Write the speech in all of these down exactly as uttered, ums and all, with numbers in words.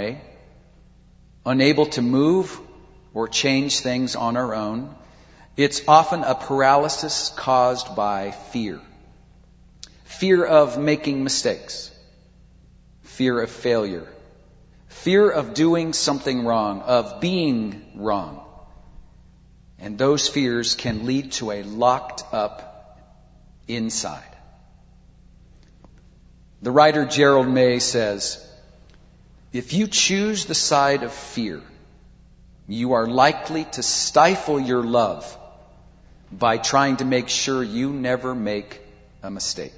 way, unable to move or change things on our own. It's often a paralysis caused by fear. Fear of making mistakes. Fear of failure. Fear of doing something wrong, of being wrong. And those fears can lead to a locked up inside. The writer Gerald May says, if you choose the side of fear, you are likely to stifle your love by trying to make sure you never make a mistake.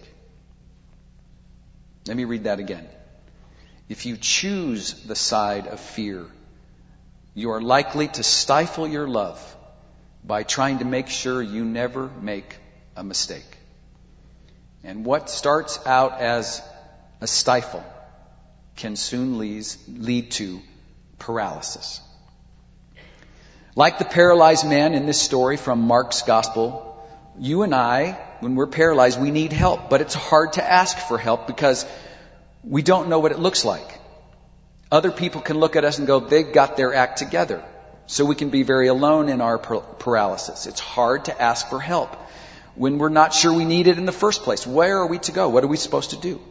Let me read that again. If you choose the side of fear, you are likely to stifle your love by trying to make sure you never make a mistake. And what starts out as a stifle can soon lead to paralysis. Like the paralyzed man in this story from Mark's Gospel, you and I, when we're paralyzed, we need help. But it's hard to ask for help because we don't know what it looks like. Other people can look at us and go, they've got their act together. So we can be very alone in our paralysis. It's hard to ask for help when we're not sure we need it in the first place. Where are we to go? What are we supposed to do?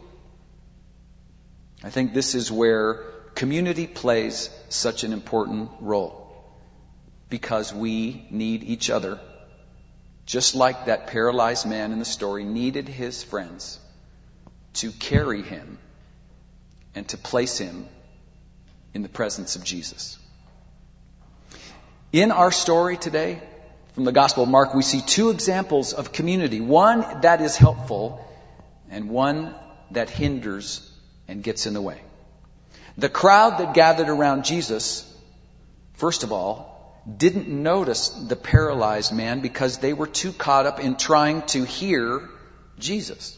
I think this is where community plays such an important role. Because we need each other. Just like that paralyzed man in the story needed his friends to carry him and to place him in the presence of Jesus. In our story today, from the Gospel of Mark, we see two examples of community. One that is helpful and one that hinders and gets in the way. The crowd that gathered around Jesus, first of all, didn't notice the paralyzed man because they were too caught up in trying to hear Jesus.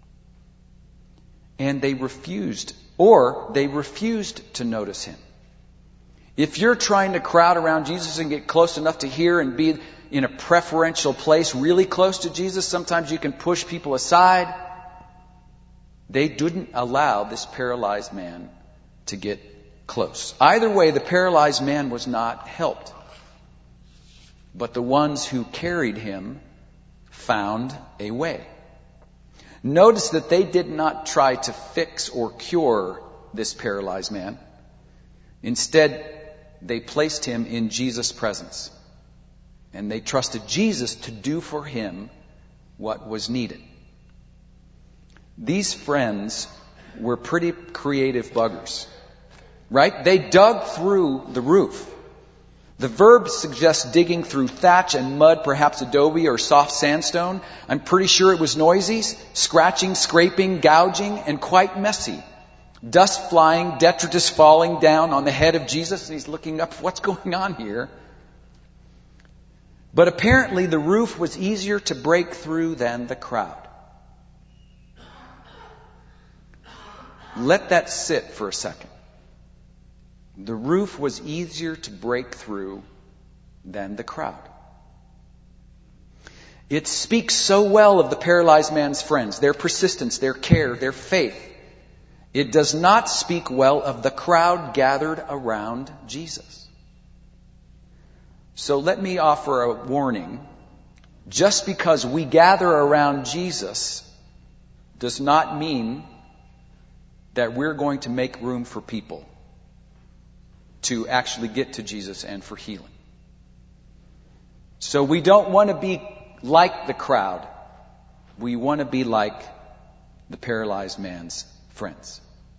And they refused, or they refused to notice him. If you're trying to crowd around Jesus and get close enough to hear and be in a preferential place really close to Jesus, sometimes you can push people aside. They didn't allow this paralyzed man to get close. Either way, the paralyzed man was not helped. But the ones who carried him found a way. Notice that they did not try to fix or cure this paralyzed man. Instead, they placed him in Jesus' presence. And they trusted Jesus to do for him what was needed. These friends were pretty creative buggers. Right? They dug through the roof. The verb suggests digging through thatch and mud, perhaps adobe or soft sandstone. I'm pretty sure it was noisy, scratching, scraping, gouging, and quite messy. Dust flying, detritus falling down on the head of Jesus, and he's looking up, what's going on here? But apparently the roof was easier to break through than the crowd. Let that sit for a second. The roof was easier to break through than the crowd. It speaks so well of the paralyzed man's friends, their persistence, their care, their faith. It does not speak well of the crowd gathered around Jesus. So let me offer a warning. Just because we gather around Jesus does not mean that we're going to make room for people to actually get to Jesus and for healing. So we don't want to be like the crowd. We want to be like the paralyzed man's friends.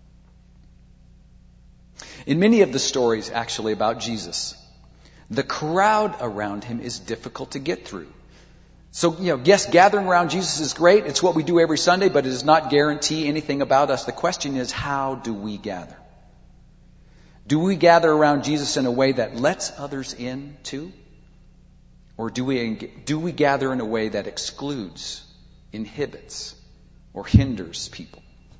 In many of the stories actually about Jesus, the crowd around him is difficult to get through. So, you know, yes, gathering around Jesus is great. It's what we do every Sunday, but it does not guarantee anything about us. The question is, how do we gather? Do we gather around Jesus in a way that lets others in too? Or do we, do we gather in a way that excludes, inhibits, or hinders people?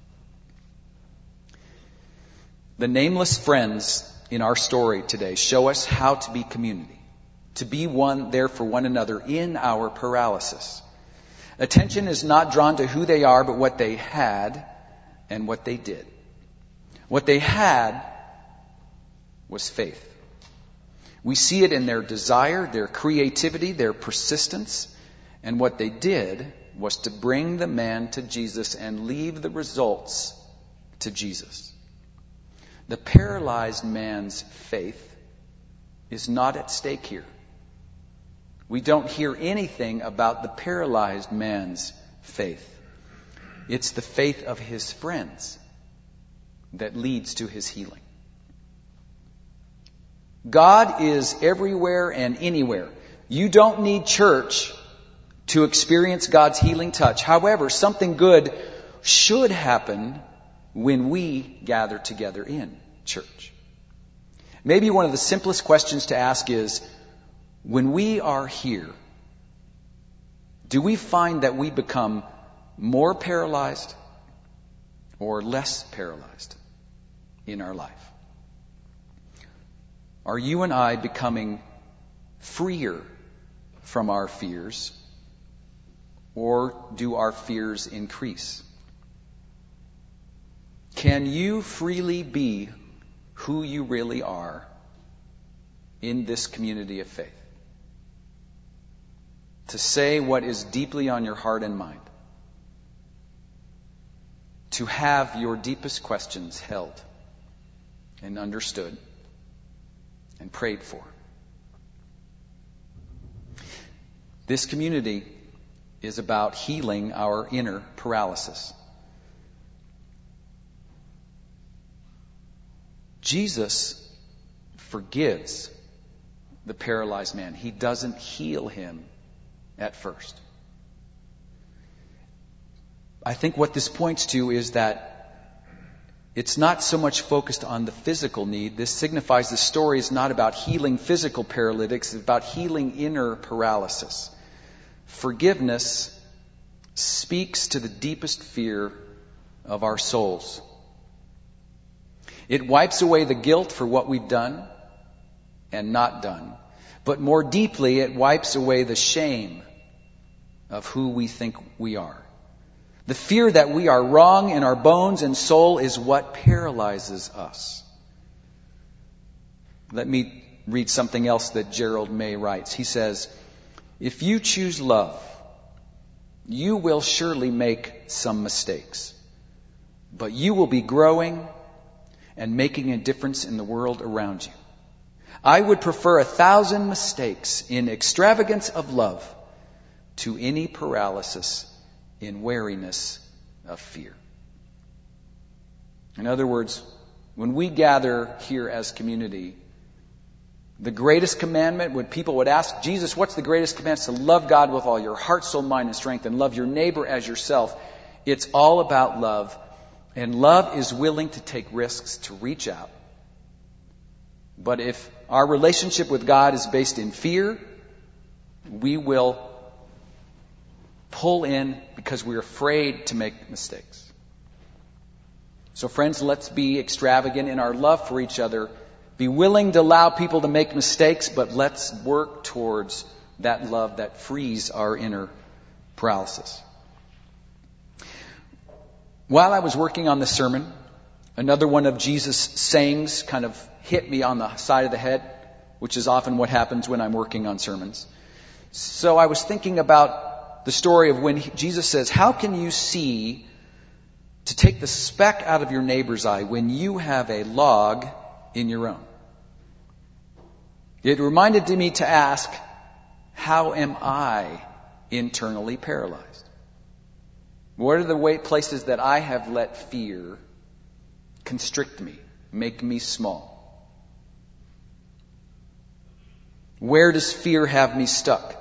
The nameless friends in our story today show us how to be community, to be one there for one another in our paralysis. Attention is not drawn to who they are, but what they had and what they did. What they had was faith. We see it in their desire, their creativity, their persistence. And what they did was to bring the man to Jesus and leave the results to Jesus. The paralyzed man's faith is not at stake here. We don't hear anything about the paralyzed man's faith. It's the faith of his friends that leads to his healing. God is everywhere and anywhere. You don't need church to experience God's healing touch. However, something good should happen when we gather together in church. Maybe one of the simplest questions to ask is, when we are here, do we find that we become more paralyzed or less paralyzed in our life? Are you and I becoming freer from our fears, or do our fears increase? Can you freely be who you really are in this community of faith? To say what is deeply on your heart and mind. To have your deepest questions held and understood and prayed for. This community is about healing our inner paralysis. Jesus forgives the paralyzed man. He doesn't heal him at first. I think what this points to is that it's not so much focused on the physical need. This signifies the story is not about healing physical paralytics, it's about healing inner paralysis. Forgiveness speaks to the deepest fear of our souls. It wipes away the guilt for what we've done and not done. But more deeply, it wipes away the shame of who we think we are. The fear that we are wrong in our bones and soul is what paralyzes us. Let me read something else that Gerald May writes. He says, if you choose love, you will surely make some mistakes, but you will be growing and making a difference in the world around you. I would prefer a thousand mistakes in extravagance of love to any paralysis in wariness of fear. In other words, when we gather here as community, the greatest commandment, when people would ask Jesus, what's the greatest commandment? It's to love God with all your heart, soul, mind, and strength, and love your neighbor as yourself. It's all about love. And love is willing to take risks to reach out. But if our relationship with God is based in fear, we will pull in because we're afraid to make mistakes. So friends, let's be extravagant in our love for each other. Be willing to allow people to make mistakes, but let's work towards that love that frees our inner paralysis. While I was working on the sermon, another one of Jesus' sayings kind of hit me on the side of the head, which is often what happens when I'm working on sermons. So I was thinking about the story of when Jesus says, how can you see to take the speck out of your neighbor's eye when you have a log in your own? It reminded me to ask, how am I internally paralyzed? What are the way, places that I have let fear constrict me, make me small? Where does fear have me stuck?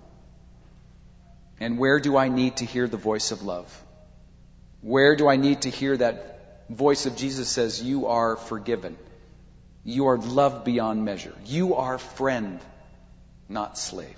And where do I need to hear the voice of love? Where do I need to hear that voice of Jesus says, you are forgiven. You are loved beyond measure. You are friend, not slave.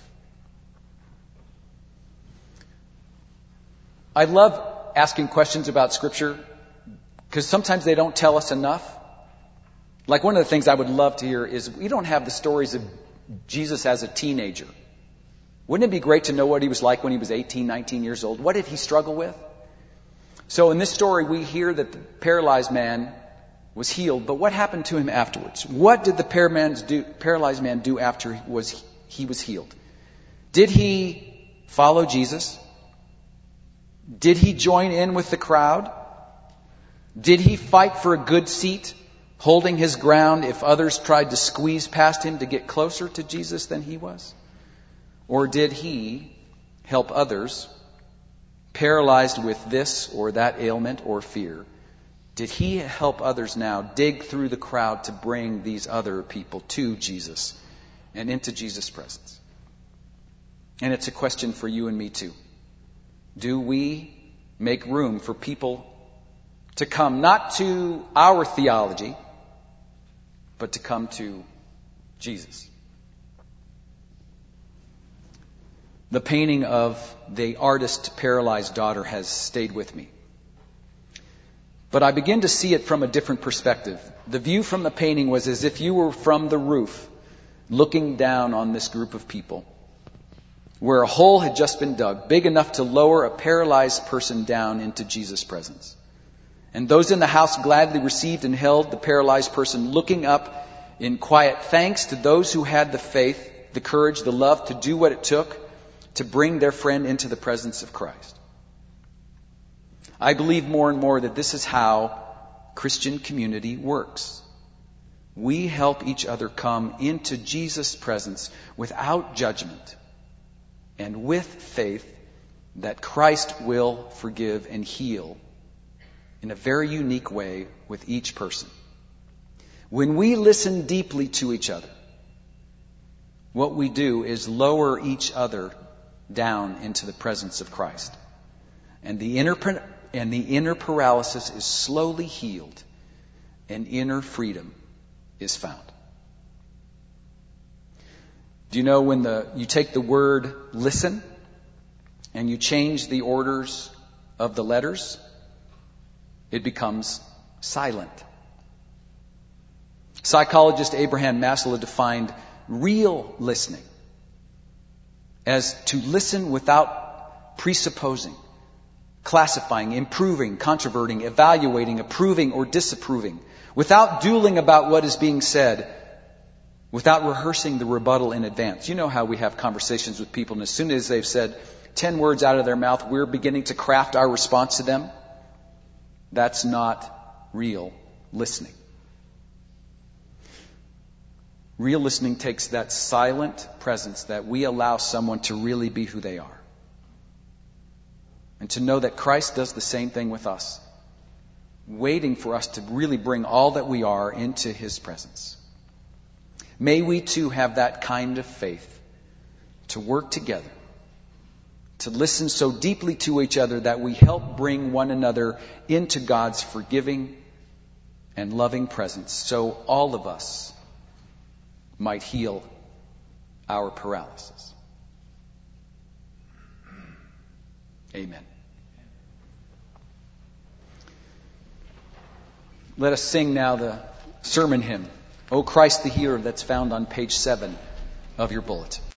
I love asking questions about Scripture because sometimes they don't tell us enough. Like one of the things I would love to hear is we don't have the stories of Jesus as a teenager. Wouldn't it be great to know what he was like when he was eighteen, nineteen years old? What did he struggle with? So in this story, we hear that the paralyzed man was healed, but what happened to him afterwards? What did the paralyzed man do after he was, he was healed? Did he follow Jesus? Did he join in with the crowd? Did he fight for a good seat, holding his ground if others tried to squeeze past him to get closer to Jesus than he was? Or did he help others paralyzed with this or that ailment or fear? Did he help others now dig through the crowd to bring these other people to Jesus and into Jesus' presence? And it's a question for you and me too. Do we make room for people to come not to our theology, but to come to Jesus? The painting of the artist's paralyzed daughter has stayed with me. But I begin to see it from a different perspective. The view from the painting was as if you were from the roof looking down on this group of people, where a hole had just been dug, big enough to lower a paralyzed person down into Jesus' presence. And those in the house gladly received and held the paralyzed person, looking up in quiet thanks to those who had the faith, the courage, the love to do what it took to bring their friend into the presence of Christ. I believe more and more that this is how Christian community works. We help each other come into Jesus' presence without judgment and with faith that Christ will forgive and heal in a very unique way with each person. When we listen deeply to each other, what we do is lower each other down into the presence of Christ. And the inner and the inner paralysis is slowly healed, and inner freedom is found. Do you know when the you take the word listen and you change the orders of the letters, it becomes silent. Psychologist Abraham Maslow defined real listening as to listen without presupposing, classifying, improving, controverting, evaluating, approving, or disapproving, without dueling about what is being said, without rehearsing the rebuttal in advance. You know how we have conversations with people, and as soon as they've said ten words out of their mouth, we're beginning to craft our response to them. That's not real listening. Real listening takes that silent presence that we allow someone to really be who they are. And to know that Christ does the same thing with us, waiting for us to really bring all that we are into His presence. May we too have that kind of faith to work together, to listen so deeply to each other that we help bring one another into God's forgiving and loving presence, so all of us might heal our paralysis. Amen. Let us sing now the sermon hymn, O Christ the Healer, that's found on page seven of your bulletin.